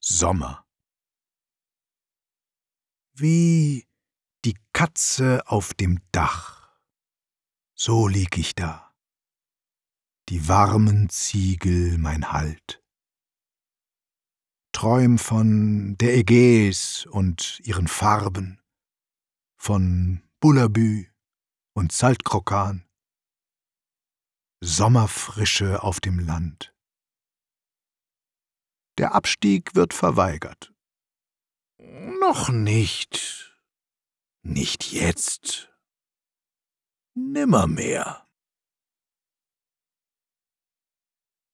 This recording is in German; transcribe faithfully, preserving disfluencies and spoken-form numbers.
Sommer. Wie die Katze auf dem Dach, so lieg ich da, die warmen Ziegel mein Halt. Träum von der Ägäis und ihren Farben, von Bullabü und Saltkrokan, Sommerfrische auf dem Land. Der Abstieg wird verweigert. Noch nicht, nicht jetzt, nimmermehr.